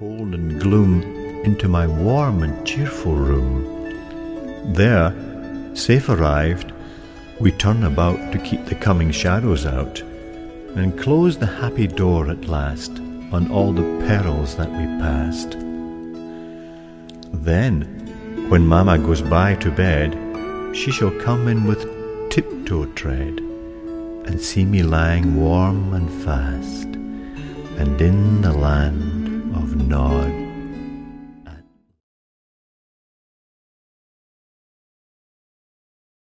cold and gloom into my warm and cheerful room. There, safe arrived, we turn about to keep the coming shadows out, and close the happy door at last on all the perils that we passed. Then, when Mamma goes by to bed, she shall come in with tiptoe tread, and see me lying warm and fast, and in the land of Nod